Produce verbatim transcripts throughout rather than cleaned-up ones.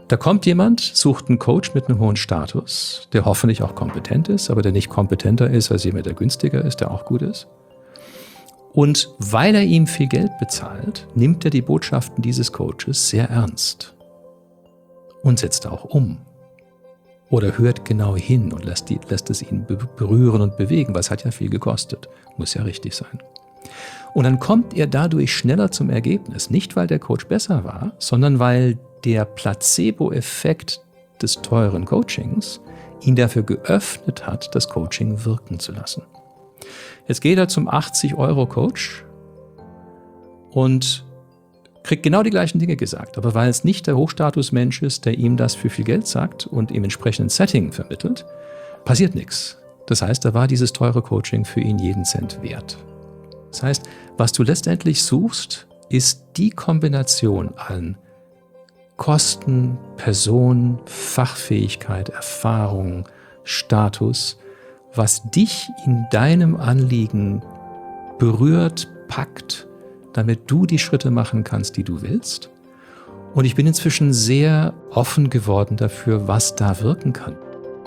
Da kommt jemand, sucht einen Coach mit einem hohen Status, der hoffentlich auch kompetent ist, aber der nicht kompetenter ist als jemand, der günstiger ist, der auch gut ist. Und weil er ihm viel Geld bezahlt, nimmt er die Botschaften dieses Coaches sehr ernst und setzt auch um. Oder hört genau hin und lässt, die, lässt es ihn berühren und bewegen, weil es hat ja viel gekostet. Muss ja richtig sein. Und dann kommt er dadurch schneller zum Ergebnis. Nicht, weil der Coach besser war, sondern weil der Placebo-Effekt des teuren Coachings ihn dafür geöffnet hat, das Coaching wirken zu lassen. Jetzt geht er zum achtzig-Euro-Coach und kriegt genau die gleichen Dinge gesagt. Aber weil es nicht der Hochstatusmensch ist, der ihm das für viel Geld sagt und ihm entsprechend Setting vermittelt, passiert nichts. Das heißt, da war dieses teure Coaching für ihn jeden Cent wert. Das heißt, was du letztendlich suchst, ist die Kombination an Kosten, Person, Fachfähigkeit, Erfahrung, Status, was dich in deinem Anliegen berührt, packt, damit du die Schritte machen kannst, die du willst. Und ich bin inzwischen sehr offen geworden dafür, was da wirken kann.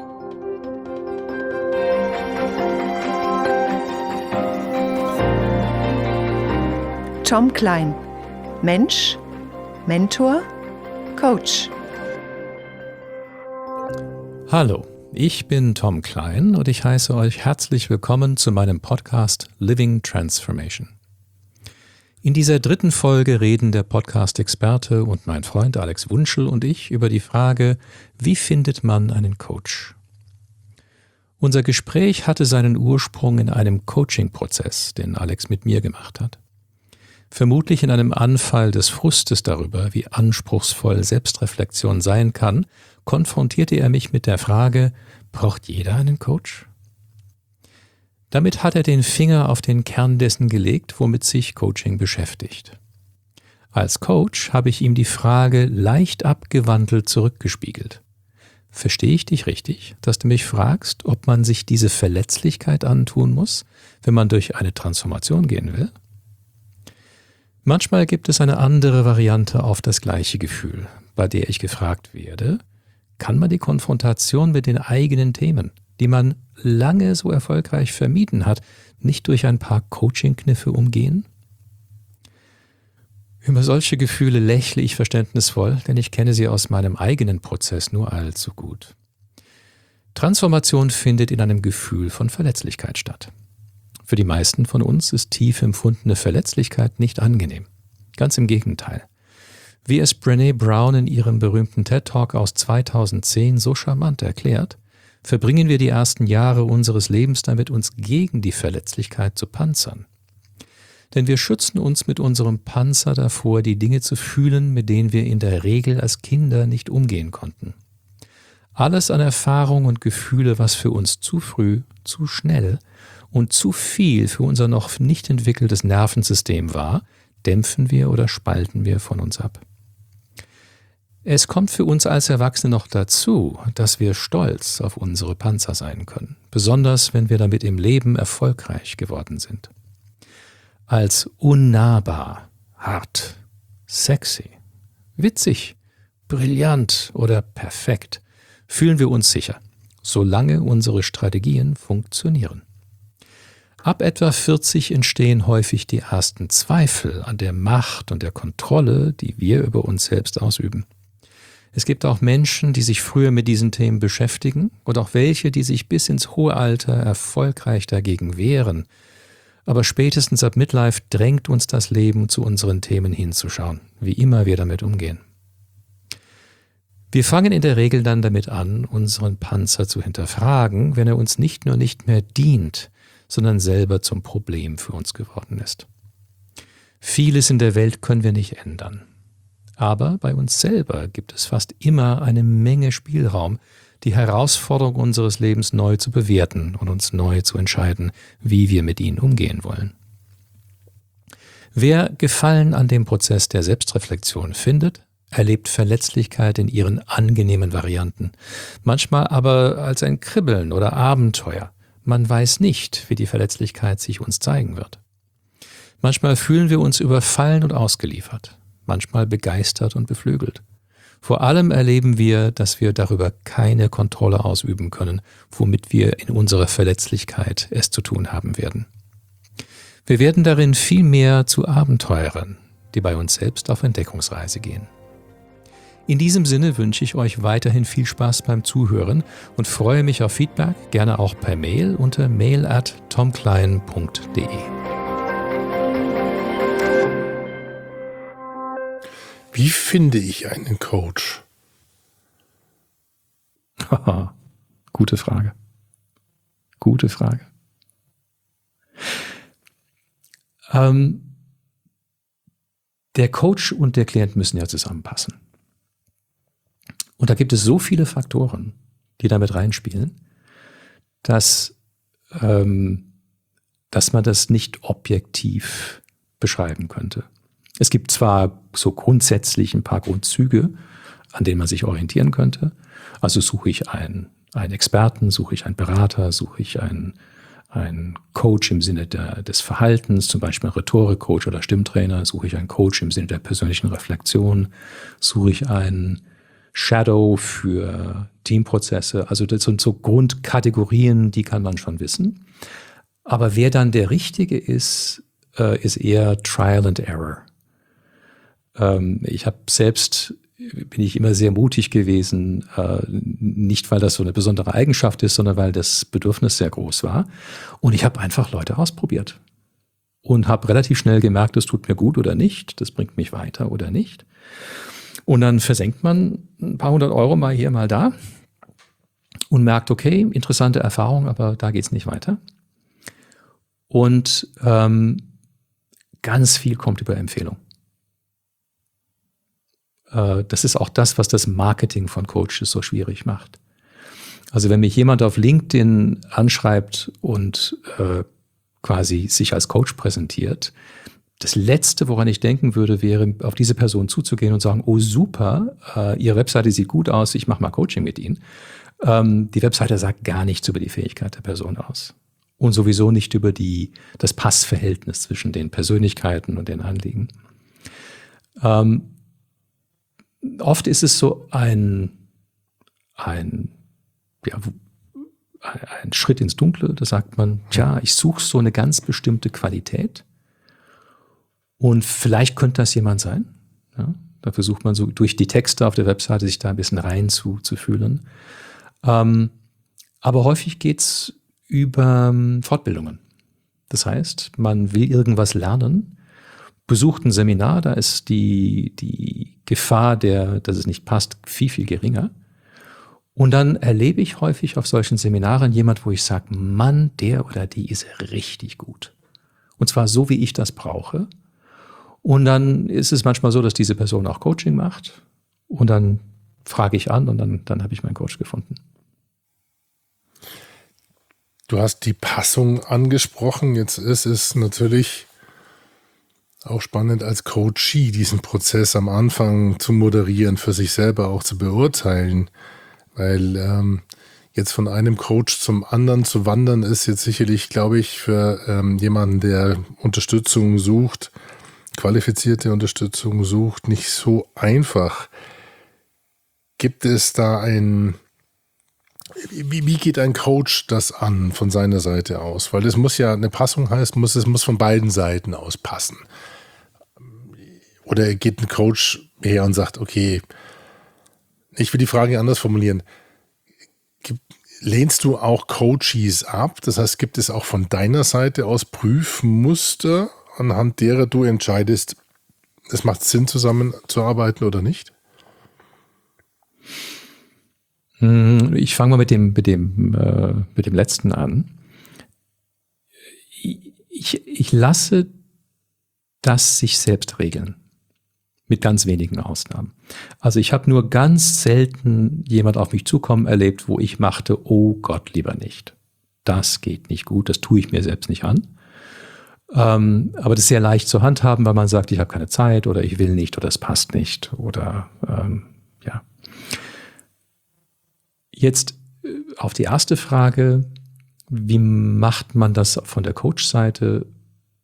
Tom Klein, Mensch, Mentor, Coach. Hallo, ich bin Tom Klein und ich heiße euch herzlich willkommen zu meinem Podcast Living Transformation. In dieser dritten Folge reden der Podcast-Experte und mein Freund Alex Wunschel und ich über die Frage, wie findet man einen Coach? Unser Gespräch hatte seinen Ursprung in einem Coaching-Prozess, den Alex mit mir gemacht hat. Vermutlich in einem Anfall des Frustes darüber, wie anspruchsvoll Selbstreflexion sein kann, konfrontierte er mich mit der Frage, braucht jeder einen Coach? Damit hat er den Finger auf den Kern dessen gelegt, womit sich Coaching beschäftigt. Als Coach habe ich ihm die Frage leicht abgewandelt zurückgespiegelt. Verstehe ich dich richtig, dass du mich fragst, ob man sich diese Verletzlichkeit antun muss, wenn man durch eine Transformation gehen will? Manchmal gibt es eine andere Variante auf das gleiche Gefühl, bei der ich gefragt werde, kann man die Konfrontation mit den eigenen Themen, die man lange so erfolgreich vermieden hat, nicht durch ein paar Coaching-Kniffe umgehen? Über solche Gefühle lächle ich verständnisvoll, denn ich kenne sie aus meinem eigenen Prozess nur allzu gut. Transformation findet in einem Gefühl von Verletzlichkeit statt. Für die meisten von uns ist tief empfundene Verletzlichkeit nicht angenehm. Ganz im Gegenteil. Wie es Brené Brown in ihrem berühmten TED-Talk aus zweitausendzehn so charmant erklärt, verbringen wir die ersten Jahre unseres Lebens damit, uns gegen die Verletzlichkeit zu panzern. Denn wir schützen uns mit unserem Panzer davor, die Dinge zu fühlen, mit denen wir in der Regel als Kinder nicht umgehen konnten. Alles an Erfahrung und Gefühle, was für uns zu früh, zu schnell und zu viel für unser noch nicht entwickeltes Nervensystem war, dämpfen wir oder spalten wir von uns ab. Es kommt für uns als Erwachsene noch dazu, dass wir stolz auf unsere Panzer sein können, besonders wenn wir damit im Leben erfolgreich geworden sind. Als unnahbar, hart, sexy, witzig, brillant oder perfekt fühlen wir uns sicher, solange unsere Strategien funktionieren. Ab etwa vierzig entstehen häufig die ersten Zweifel an der Macht und der Kontrolle, die wir über uns selbst ausüben. Es gibt auch Menschen, die sich früher mit diesen Themen beschäftigen und auch welche, die sich bis ins hohe Alter erfolgreich dagegen wehren. Aber spätestens ab Midlife drängt uns das Leben, zu unseren Themen hinzuschauen, wie immer wir damit umgehen. Wir fangen in der Regel dann damit an, unseren Panzer zu hinterfragen, wenn er uns nicht nur nicht mehr dient, sondern selber zum Problem für uns geworden ist. Vieles in der Welt können wir nicht ändern. Aber bei uns selber gibt es fast immer eine Menge Spielraum, die Herausforderung unseres Lebens neu zu bewerten und uns neu zu entscheiden, wie wir mit ihnen umgehen wollen. Wer Gefallen an dem Prozess der Selbstreflexion findet, erlebt Verletzlichkeit in ihren angenehmen Varianten, manchmal aber als ein Kribbeln oder Abenteuer. Man weiß nicht, wie die Verletzlichkeit sich uns zeigen wird. Manchmal fühlen wir uns überfallen und ausgeliefert, manchmal begeistert und beflügelt. Vor allem erleben wir, dass wir darüber keine Kontrolle ausüben können, womit wir in unserer Verletzlichkeit es zu tun haben werden. Wir werden darin viel mehr zu Abenteurern, die bei uns selbst auf Entdeckungsreise gehen. In diesem Sinne wünsche ich euch weiterhin viel Spaß beim Zuhören und freue mich auf Feedback, gerne auch per Mail unter mail at tomklein punkt de. Wie finde ich einen Coach? Haha, gute Frage. Gute Frage. Ähm, der Coach und der Klient müssen ja zusammenpassen. Und da gibt es so viele Faktoren, die damit reinspielen, dass, ähm, dass man das nicht objektiv beschreiben könnte. Es gibt zwar so grundsätzlich ein paar Grundzüge, an denen man sich orientieren könnte. Also suche ich einen, einen Experten, suche ich einen Berater, suche ich einen, einen Coach im Sinne der, des Verhaltens, zum Beispiel einen Rhetorik-Coach oder Stimmtrainer, suche ich einen Coach im Sinne der persönlichen Reflexion, suche ich einen Shadow für Teamprozesse. Also das sind so Grundkategorien, die kann man schon wissen. Aber wer dann der Richtige ist, äh, ist eher Trial and Error. Ähm, ich habe selbst, bin ich immer sehr mutig gewesen, äh, nicht weil das so eine besondere Eigenschaft ist, sondern weil das Bedürfnis sehr groß war. Und ich habe einfach Leute ausprobiert und habe relativ schnell gemerkt, das tut mir gut oder nicht, das bringt mich weiter oder nicht. Und dann versenkt man ein paar hundert Euro mal hier, mal da und merkt, okay, interessante Erfahrung, aber da geht's nicht weiter. Und ähm, ganz viel kommt über Empfehlung. Äh, das ist auch das, was das Marketing von Coaches so schwierig macht. Also wenn mich jemand auf LinkedIn anschreibt und äh, quasi sich als Coach präsentiert, das Letzte, woran ich denken würde, wäre, auf diese Person zuzugehen und sagen, oh super, äh, Ihre Webseite sieht gut aus, ich mache mal Coaching mit Ihnen. Ähm, die Webseite sagt gar nichts über die Fähigkeit der Person aus. Und sowieso nicht über die, das Passverhältnis zwischen den Persönlichkeiten und den Anliegen. Ähm, oft ist es so ein, ein, ja, ein Schritt ins Dunkle, da sagt man, tja, ich suche so eine ganz bestimmte Qualität. Und vielleicht könnte das jemand sein. Ja, da versucht man so durch die Texte auf der Webseite sich da ein bisschen rein zu, zu fühlen. Ähm, aber häufig geht's über Fortbildungen. Das heißt, man will irgendwas lernen, besucht ein Seminar, da ist die, die Gefahr, der, dass es nicht passt, viel, viel geringer. Und dann erlebe ich häufig auf solchen Seminaren jemand, wo ich sage, Mann, der oder die ist richtig gut. Und zwar so, wie ich das brauche. Und dann ist es manchmal so, dass diese Person auch Coaching macht. Und dann frage ich an und dann, dann habe ich meinen Coach gefunden. Du hast die Passung angesprochen. Jetzt ist es natürlich auch spannend, als Coachee diesen Prozess am Anfang zu moderieren, für sich selber auch zu beurteilen. Weil ähm, jetzt von einem Coach zum anderen zu wandern, ist jetzt sicherlich, glaube ich, für ähm, jemanden, der Unterstützung sucht, qualifizierte Unterstützung sucht, nicht so einfach. Gibt es da ein, wie, wie geht ein Coach das an von seiner Seite aus? Weil das muss ja, eine Passung heißt, muss, es muss von beiden Seiten aus passen. Oder geht ein Coach her und sagt, okay, ich will die Frage anders formulieren. Gibt, lehnst du auch Coaches ab? Das heißt, gibt es auch von deiner Seite aus Prüfmuster, anhand derer du entscheidest, es macht Sinn, zusammenzuarbeiten oder nicht? Ich fange mal mit dem, mit dem, äh, mit dem letzten an. Ich, ich lasse das sich selbst regeln. Mit ganz wenigen Ausnahmen. Also ich habe nur ganz selten jemand auf mich zukommen erlebt, wo ich machte, oh Gott, lieber nicht. Das geht nicht gut, das tue ich mir selbst nicht an. Ähm, aber das ist sehr leicht zu handhaben, weil man sagt, ich habe keine Zeit oder ich will nicht oder es passt nicht oder ähm, ja. Jetzt auf die erste Frage, wie macht man das von der Coach-Seite?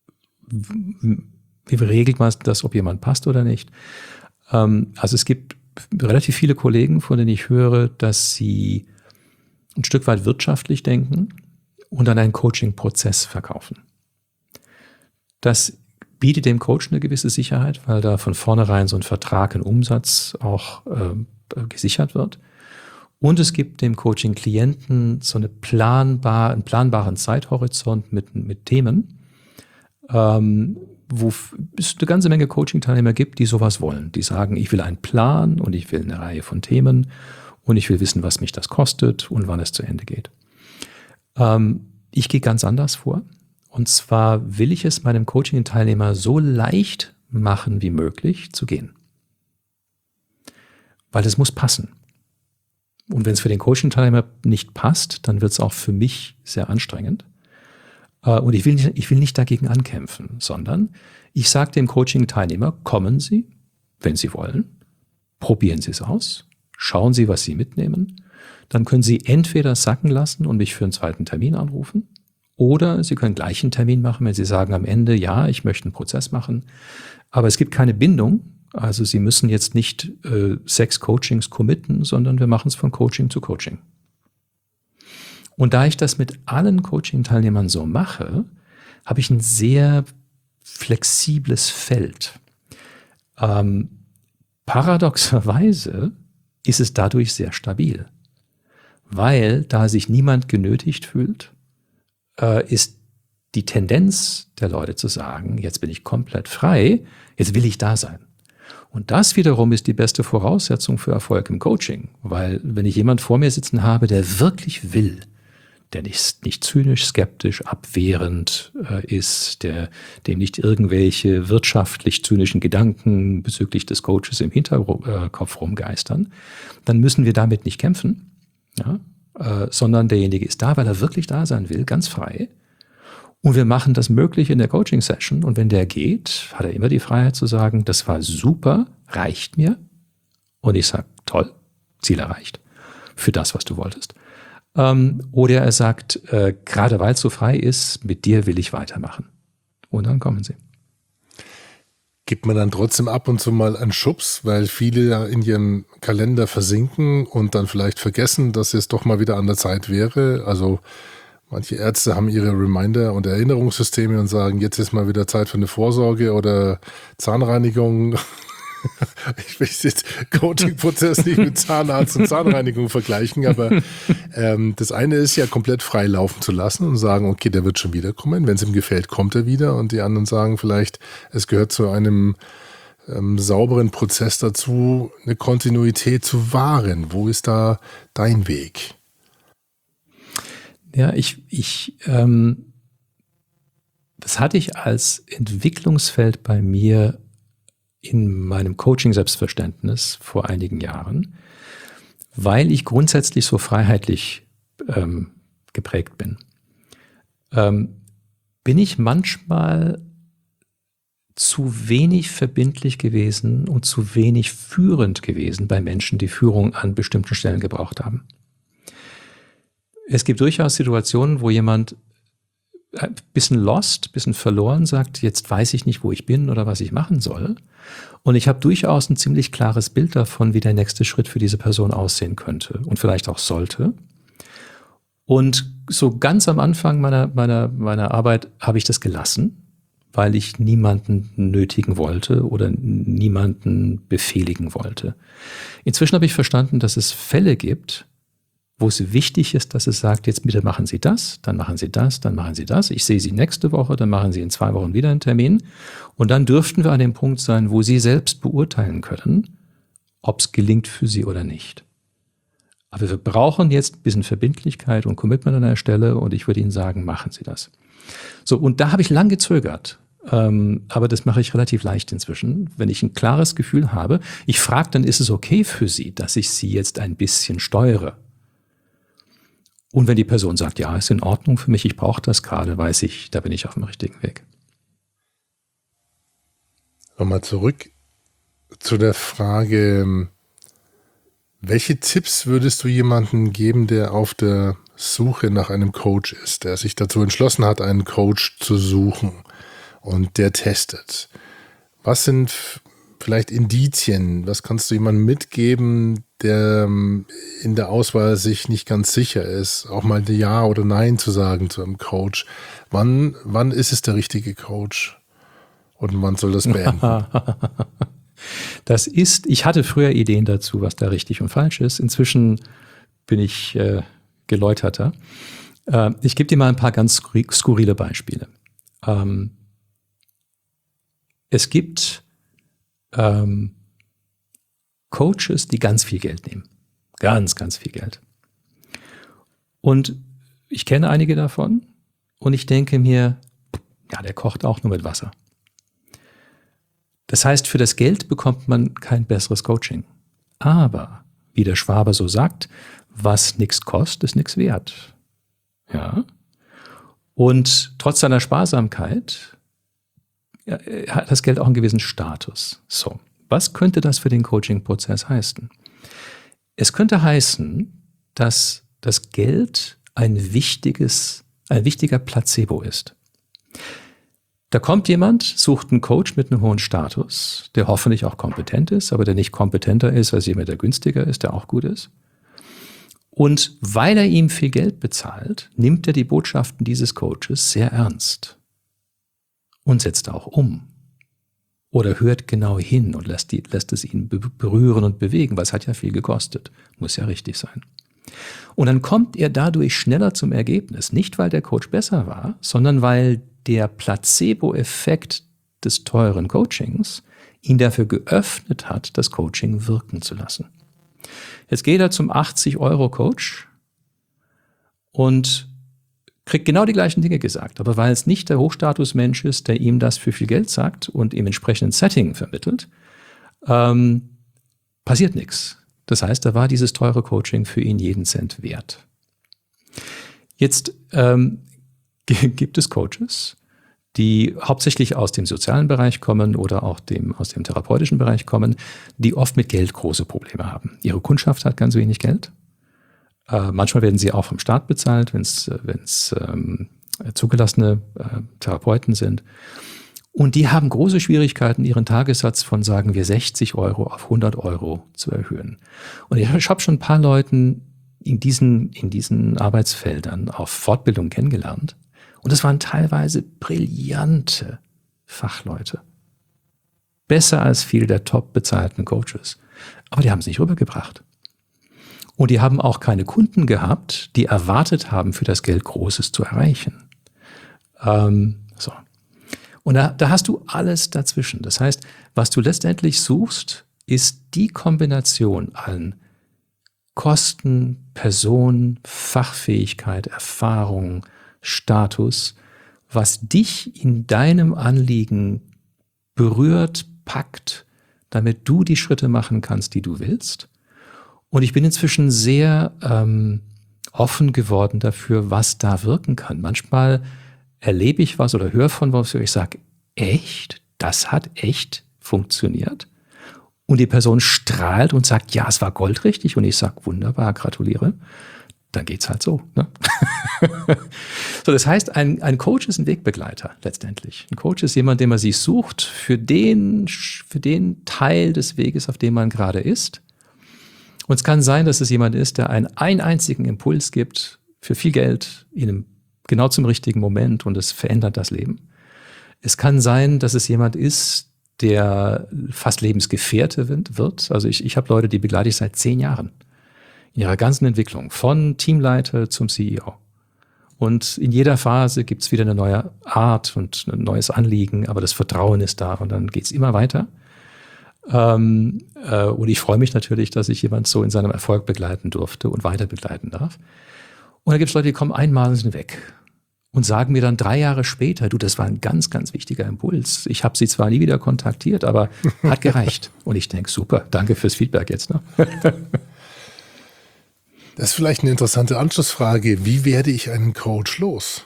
Wie regelt man das, ob jemand passt oder nicht? Ähm, also es gibt relativ viele Kollegen, von denen ich höre, dass sie ein Stück weit wirtschaftlich denken und dann einen Coaching-Prozess verkaufen. Das bietet dem Coach eine gewisse Sicherheit, weil da von vornherein so ein Vertrag, ein Umsatz auch äh, gesichert wird. Und es gibt dem Coaching-Klienten so eine planbar, einen planbaren Zeithorizont mit, mit Themen, ähm, wo es eine ganze Menge Coaching-Teilnehmer gibt, die sowas wollen. Die sagen, ich will einen Plan und ich will eine Reihe von Themen und ich will wissen, was mich das kostet und wann es zu Ende geht. Ähm, ich gehe ganz anders vor. Und zwar will ich es meinem Coaching-Teilnehmer so leicht machen wie möglich zu gehen. Weil es muss passen. Und wenn es für den Coaching-Teilnehmer nicht passt, dann wird es auch für mich sehr anstrengend. Und ich will nicht, ich will nicht dagegen ankämpfen, sondern ich sage dem Coaching-Teilnehmer, kommen Sie, wenn Sie wollen, probieren Sie es aus, schauen Sie, was Sie mitnehmen. Dann können Sie entweder sacken lassen und mich für einen zweiten Termin anrufen, oder Sie können gleich einen Termin machen, wenn Sie sagen am Ende, ja, ich möchte einen Prozess machen, aber es gibt keine Bindung. Also Sie müssen jetzt nicht äh, sechs Coachings committen, sondern wir machen es von Coaching zu Coaching. Und da ich das mit allen Coaching-Teilnehmern so mache, habe ich ein sehr flexibles Feld. Ähm, paradoxerweise ist es dadurch sehr stabil, weil da sich niemand genötigt fühlt, äh, ist die Tendenz der Leute zu sagen, jetzt bin ich komplett frei, jetzt will ich da sein. Und das wiederum ist die beste Voraussetzung für Erfolg im Coaching, weil wenn ich jemand vor mir sitzen habe, der wirklich will, der nicht, nicht zynisch, skeptisch, abwehrend äh, ist, der, dem nicht irgendwelche wirtschaftlich-zynischen Gedanken bezüglich des Coaches im Hinterkopf rumgeistern, dann müssen wir damit nicht kämpfen, ja, äh, sondern derjenige ist da, weil er wirklich da sein will, ganz frei. Und wir machen das möglich in der Coaching-Session. Und wenn der geht, hat er immer die Freiheit zu sagen, das war super, reicht mir. Und ich sage, toll, Ziel erreicht für das, was du wolltest. Ähm, oder er sagt, äh, gerade weil es so frei ist, mit dir will ich weitermachen. Und dann kommen sie. Gibt man dann trotzdem ab und zu mal einen Schubs, weil viele ja in ihren Kalender versinken und dann vielleicht vergessen, dass es doch mal wieder an der Zeit wäre? Also manche Ärzte haben ihre Reminder- und Erinnerungssysteme und sagen, jetzt ist mal wieder Zeit für eine Vorsorge oder Zahnreinigung. Ich will jetzt Coaching-Prozess nicht mit Zahnarzt und Zahnreinigung vergleichen, aber ähm, das eine ist ja komplett frei laufen zu lassen und sagen, okay, der wird schon wiederkommen. Wenn es ihm gefällt, kommt er wieder. Und die anderen sagen vielleicht, es gehört zu einem ähm, sauberen Prozess dazu, eine Kontinuität zu wahren. Wo ist da dein Weg? Ja, ich, ich, ähm, das hatte ich als Entwicklungsfeld bei mir in meinem Coaching-Selbstverständnis vor einigen Jahren, weil ich grundsätzlich so freiheitlich ähm, geprägt bin. Ähm, bin ich manchmal zu wenig verbindlich gewesen und zu wenig führend gewesen bei Menschen, die Führung an bestimmten Stellen gebraucht haben. Es gibt durchaus Situationen, wo jemand ein bisschen lost, ein bisschen verloren sagt, jetzt weiß ich nicht, wo ich bin oder was ich machen soll. Und ich habe durchaus ein ziemlich klares Bild davon, wie der nächste Schritt für diese Person aussehen könnte und vielleicht auch sollte. Und so ganz am Anfang meiner, meiner, meiner Arbeit habe ich das gelassen, weil ich niemanden nötigen wollte oder niemanden befehligen wollte. Inzwischen habe ich verstanden, dass es Fälle gibt, wo es wichtig ist, dass es sagt, jetzt bitte machen Sie das, dann machen Sie das, dann machen Sie das. Ich sehe Sie nächste Woche, dann machen Sie in zwei Wochen wieder einen Termin. Und dann dürften wir an dem Punkt sein, wo Sie selbst beurteilen können, ob es gelingt für Sie oder nicht. Aber wir brauchen jetzt ein bisschen Verbindlichkeit und Commitment an der Stelle und ich würde Ihnen sagen, machen Sie das. So, und da habe ich lang gezögert. Ähm, aber das mache ich relativ leicht inzwischen. Wenn ich ein klares Gefühl habe, ich frage, dann ist es okay für Sie, dass ich Sie jetzt ein bisschen steuere. Und wenn die Person sagt, ja, ist in Ordnung für mich, ich brauche das gerade, weiß ich, da bin ich auf dem richtigen Weg. Nochmal zurück zu der Frage, welche Tipps würdest du jemandem geben, der auf der Suche nach einem Coach ist, der sich dazu entschlossen hat, einen Coach zu suchen und der testet? Was sind vielleicht Indizien? Was kannst du jemandem mitgeben, der in der Auswahl sich nicht ganz sicher ist, auch mal Ja oder Nein zu sagen zu einem Coach? Wann, wann ist es der richtige Coach? Und wann soll das beenden? Das ist, ich hatte früher Ideen dazu, was da richtig und falsch ist. Inzwischen bin ich äh, geläuterter. Äh, ich gebe dir mal ein paar ganz skurrile Beispiele. Ähm, es gibt ähm, Coaches, die ganz viel Geld nehmen. Ganz, ganz viel Geld. Und ich kenne einige davon und ich denke mir, ja, der kocht auch nur mit Wasser. Das heißt, für das Geld bekommt man kein besseres Coaching. Aber, wie der Schwabe so sagt, was nichts kostet, ist nichts wert. Ja. Und trotz seiner Sparsamkeit ja, hat das Geld auch einen gewissen Status. So, was könnte das für den Coaching-Prozess heißen? Es könnte heißen, dass das Geld ein wichtiges, ein wichtiger Placebo ist. Da kommt jemand, sucht einen Coach mit einem hohen Status, der hoffentlich auch kompetent ist, aber der nicht kompetenter ist als jemand, der günstiger ist, der auch gut ist. Und weil er ihm viel Geld bezahlt, nimmt er die Botschaften dieses Coaches sehr ernst und setzt auch um. Oder hört genau hin und lässt, die, lässt es ihn berühren und bewegen, weil es hat ja viel gekostet. Muss ja richtig sein. Und dann kommt er dadurch schneller zum Ergebnis. Nicht, weil der Coach besser war, sondern weil der Placebo-Effekt des teuren Coachings ihn dafür geöffnet hat, das Coaching wirken zu lassen. Jetzt geht er zum achtzig-Euro-Coach und kriegt genau die gleichen Dinge gesagt. Aber weil es nicht der Hochstatusmensch ist, der ihm das für viel Geld sagt und ihm entsprechenden Setting vermittelt, ähm, passiert nichts. Das heißt, da war dieses teure Coaching für ihn jeden Cent wert. Jetzt ähm, gibt es Coaches, die hauptsächlich aus dem sozialen Bereich kommen oder auch dem, aus dem therapeutischen Bereich kommen, die oft mit Geld große Probleme haben. Ihre Kundschaft hat ganz wenig Geld. Äh, manchmal werden sie auch vom Staat bezahlt, wenn es ähm, zugelassene äh, Therapeuten sind. Und die haben große Schwierigkeiten, ihren Tagessatz von, sagen wir, sechzig Euro auf hundert Euro zu erhöhen. Und ich habe schon ein paar Leuten in diesen, in diesen Arbeitsfeldern auf Fortbildung kennengelernt. Und das waren teilweise brillante Fachleute. Besser als viele der top bezahlten Coaches. Aber die haben es nicht rübergebracht. Und die haben auch keine Kunden gehabt, die erwartet haben, für das Geld Großes zu erreichen. Ähm, so. Und da, da hast du alles dazwischen. Das heißt, was du letztendlich suchst, ist die Kombination an Kosten, Person, Fachfähigkeit, Erfahrung, Status, was dich in deinem Anliegen berührt, packt, damit du die Schritte machen kannst, die du willst. Und ich bin inzwischen sehr ähm, offen geworden dafür, was da wirken kann. Manchmal erlebe ich was oder höre von was, wo ich sage, echt? Das hat echt funktioniert? Und die Person strahlt und sagt, ja, es war goldrichtig. Und ich sage, wunderbar, gratuliere. Dann geht's halt so. Ne? So, das heißt, ein, ein Coach ist ein Wegbegleiter letztendlich. Ein Coach ist jemand, den man sich sucht für den, für den Teil des Weges, auf dem man gerade ist. Und es kann sein, dass es jemand ist, der einen, einen einzigen Impuls gibt für viel Geld, in einem, genau zum richtigen Moment, und es verändert das Leben. Es kann sein, dass es jemand ist, der fast Lebensgefährte wird. Also ich, ich habe Leute, die begleite ich seit zehn Jahren. In ihrer ganzen Entwicklung, von Teamleiter zum C E O. Und in jeder Phase gibt es wieder eine neue Art und ein neues Anliegen, aber das Vertrauen ist da und dann geht es immer weiter. Ähm, äh, und ich freue mich natürlich, dass ich jemand so in seinem Erfolg begleiten durfte und weiter begleiten darf. Und da gibt es Leute, die kommen einmal und sind weg und sagen mir dann drei Jahre später, du, das war ein ganz, ganz wichtiger Impuls. Ich habe sie zwar nie wieder kontaktiert, aber hat gereicht. Und ich denke, super, danke fürs Feedback jetzt. Ne? Das ist vielleicht eine interessante Anschlussfrage. Wie werde ich einen Coach los?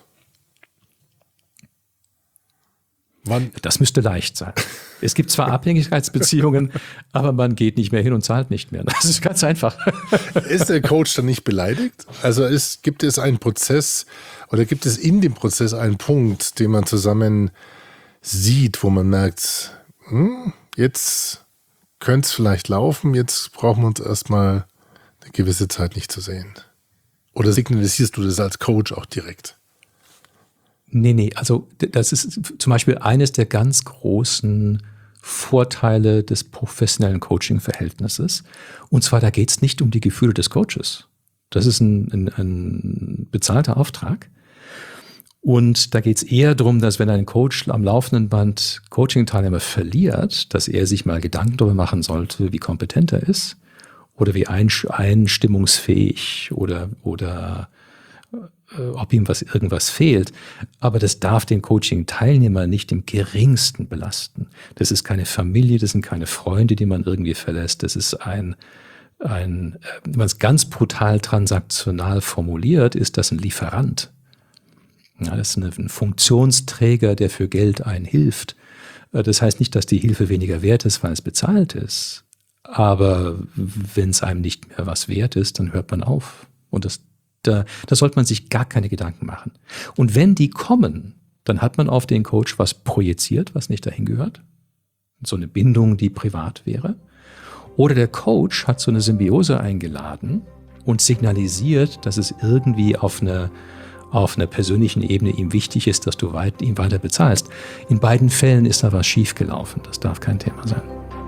Wann? Das müsste leicht sein. Es gibt zwar Abhängigkeitsbeziehungen, aber man geht nicht mehr hin und zahlt nicht mehr. Das ist ganz einfach. Ist der Coach dann nicht beleidigt? Also ist, gibt es einen Prozess oder gibt es in dem Prozess einen Punkt, den man zusammen sieht, wo man merkt, hm, jetzt könnte es vielleicht laufen, jetzt brauchen wir uns erstmal eine gewisse Zeit nicht zu sehen. Oder signalisierst du das als Coach auch direkt? Nee, nee, also das ist zum Beispiel eines der ganz großen Vorteile des professionellen Coaching-Verhältnisses. Und zwar, da geht es nicht um die Gefühle des Coaches. Das ist ein, ein, ein bezahlter Auftrag. Und da geht es eher darum, dass wenn ein Coach am laufenden Band Coaching-Teilnehmer verliert, dass er sich mal Gedanken darüber machen sollte, wie kompetent er ist oder wie einstimmungsfähig oder, oder äh, ob ihm was irgendwas fehlt. Aber das darf den Coaching-Teilnehmer nicht im geringsten belasten. Das ist keine Familie, das sind keine Freunde, die man irgendwie verlässt. Das ist ein, ein wenn man es ganz brutal transaktional formuliert, ist das ein Lieferant. Ja, das ist ein Funktionsträger, der für Geld einen hilft. Das heißt nicht, dass die Hilfe weniger wert ist, weil es bezahlt ist. Aber wenn es einem nicht mehr was wert ist, dann hört man auf. Und das, da, da sollte man sich gar keine Gedanken machen. Und wenn die kommen, dann hat man auf den Coach was projiziert, was nicht dahin gehört. So eine Bindung, die privat wäre. Oder der Coach hat so eine Symbiose eingeladen und signalisiert, dass es irgendwie auf eine auf einer persönlichen Ebene ihm wichtig ist, dass du weit, ihm weiter bezahlst. In beiden Fällen ist da was schiefgelaufen. Das darf kein Thema sein.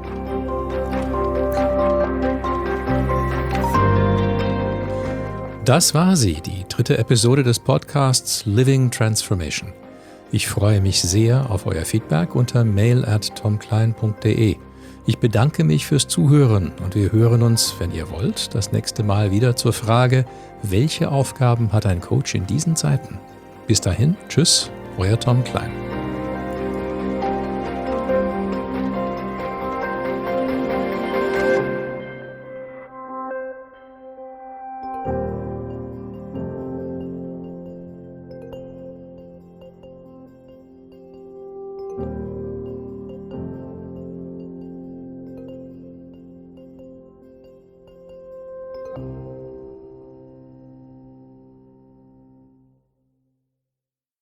Das war sie, die dritte Episode des Podcasts Living Transformation. Ich freue mich sehr auf euer Feedback unter mail at tomklein punkt de. Ich bedanke mich fürs Zuhören und wir hören uns, wenn ihr wollt, das nächste Mal wieder zur Frage, welche Aufgaben hat ein Coach in diesen Zeiten? Bis dahin, tschüss, euer Tom Klein.